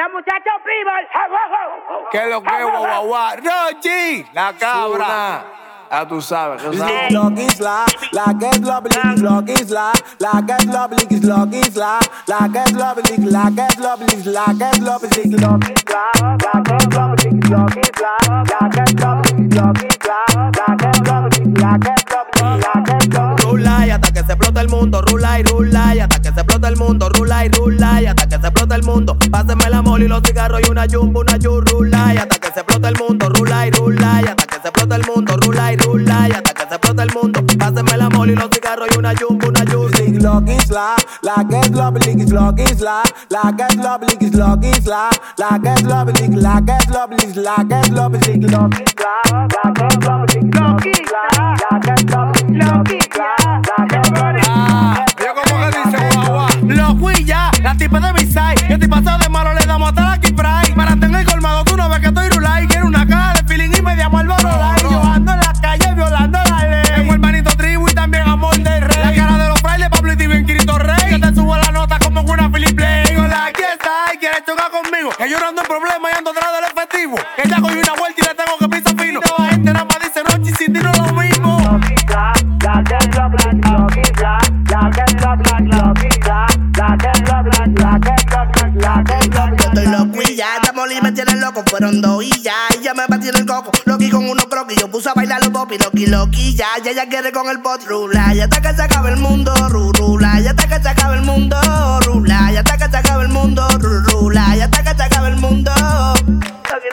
Los muchachos People. Que lo que guau. Rochi, la cabra. Ah, tú sabes, que sabes. Log is la get lovely, log is la get lovely, log is la get lovely, la get lovely, la get lovely, log is la get lovely, log is la get lovely, log is la get lovely, la get lovely, la get lovely. Rula y hasta que se explota el mundo, rula y hasta que se explota el mundo, rula y hasta que se explota el mundo. Pásenme la mole y los cigarros y una jumbo, una rula y hasta que se explota el mundo, rula y hasta que se explota el mundo, rula y hasta que se explota el mundo. Pásenme la mole y los cigarros y una jumbo, una Log is la get lovely, log is la get lovely, log is la get lovely, la get lovely, la get lovely, log is la get lovely, log is la get lovely, log is la get lovely. Yo como que dice guau. Lo fui ya, la tipa de mi side. Yo estoy pasado de malo, le damos hasta la Key-Fry. Para tener el colmado, tú no ves que estoy rulay. Quiero una caja de feeling y me llamo al Borolay. Yo ando en la calle violando la ley. Tengo hermanito tribu y también amor del rey. La cara de los frailes, Pablo y Steven Cristo Rey. Yo te subo la nota como una Philip Play. Hola, aquí está, y quiere chocar conmigo. Que yo no ando en problema y ando atrás del efectivo. Que ya cogí una vuelta y le tengo que pisar fino. Toda la gente nada más dice noche y sin tiro lo mismo. La get lovely, log is la get lovely, log is la get lovely, la get lovely, la get lovely. Yo estoy loco y ya, esta moli me tiene loco, fueron dos y ya me batí en el coco, Loki con unos croquis, yo puse a bailar los popis, Loki ya, y ella quiere con el bot, rula, y hasta que se acabe el mundo, rula, y hasta que se acabe el mundo, rula, y hasta que se acabe el mundo, rula, y hasta que se acabe el mundo. Lucky,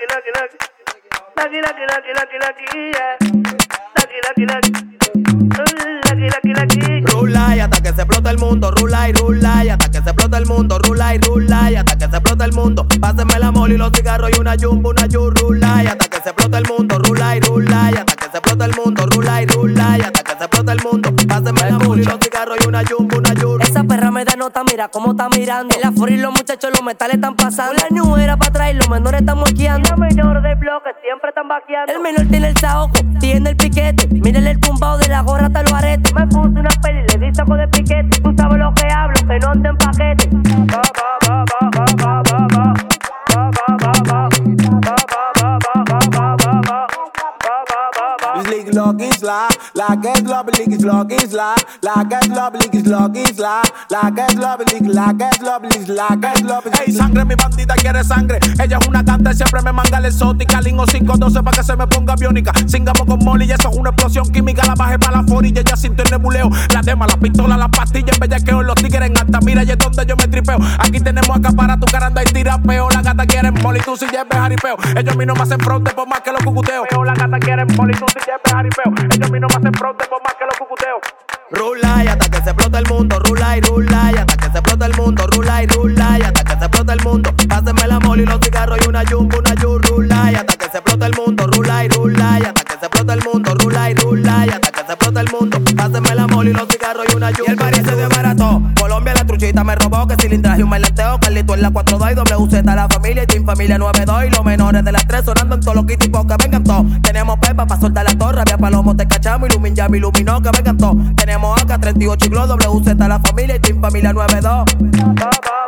Rula y hasta que se explota el mundo, rula y hasta que se explota el mundo, rula y hasta que se explota el mundo. Pásenme la mole y los cigarros y una jumbo, una rula y hasta que se explota el mundo, rula y hasta que se explota el mundo, rula y hasta que se explota el mundo. Pásenme la mole y los cigarros y una jumbo, una Esa perra me da nota, mira cómo está mirando. En la furi los muchachos los metales están pasando. La new era para atrás y los menores están moqueando. Los menores del bloque siempre están vaqueando. El menor tiene el saoco, tiene el piquete. Mírenle el tumbado de la gorra hasta los aretes. Me puse una peli y le di saco de piquete. Tú sabes lo que hablo, que no ande en paquete. Log is la get lovely, log is la get lovely, log is la get lovely, la get lovely, la get lovely. Ey, sangre, mi bandita quiere sangre. Ella es una canta y siempre me manga la exótica. Lingo 512 pa' que se me ponga biónica. Singamos con Molly y eso es una explosión química. La bajé pa' la forilla, ella sintió el nebuleo. La dema, la pistola, la pastilla, en bellaqueo. Los tigres en alta, mira, y es donde yo me tripeo. Aquí tenemos acá para tu caranda y tirapeo. La gata quiere Molly, tú si lleves jaripeo. Ellos a mí no me hacen fronte por más que los cucuteo. La gata quiere Molly, tú si lleves jaripeo. Ellos a mí no me hacen fronte por más que los cucuteo. Rula y hasta que se explota el mundo, rula y hasta que se explota el mundo, rula y hasta que se explota el mundo. Pásenme la mole y los cigarros y una jumbo, una rula y hasta que se explota el mundo, rula y hasta que se explota el mundo, rula y hasta que se explota el mundo. Pásenme la mole y los cigarros y una jumbo. Y el parís se desbarató. Colombia la truchita me robó, que cilindraje y un maileteo. Carlito en la 4-2 y WZ la familia y Team Familia 9-2. Y los menores de las 3 sonando en todos los kitipos que vengan todos. Tenemos pepa pa' soltar la torre, había palomos, te cachamos, Ilumin ya me iluminó, que vengan todos. Tenemos AK 38 y Glow, WZ la familia y Team Familia 9-2.